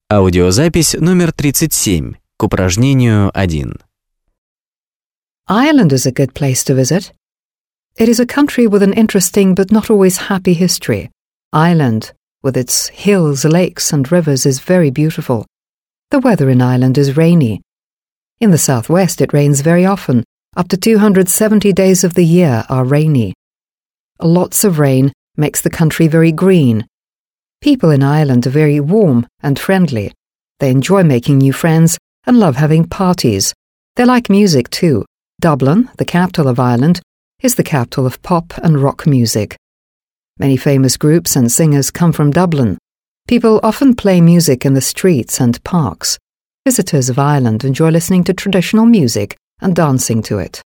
Аудиозапись номер 37 к упражнению 1. Ireland is a good place to visit. It is a country with an interesting but not always happy history. Ireland, with its hills, lakes and rivers, is very beautiful. The weather in Ireland is rainy. In the southwest it rains very often. Up to 270 days of the year are rainy. Lots of rain makes the country very green. People in Ireland are very warm and friendly. They enjoy making new friends and love having parties. They like music too. Dublin, the capital of Ireland, is the capital of pop and rock music. Many famous groups and singers come from Dublin. People often play music in the streets and parks. Visitors of Ireland enjoy listening to traditional music and dancing to it.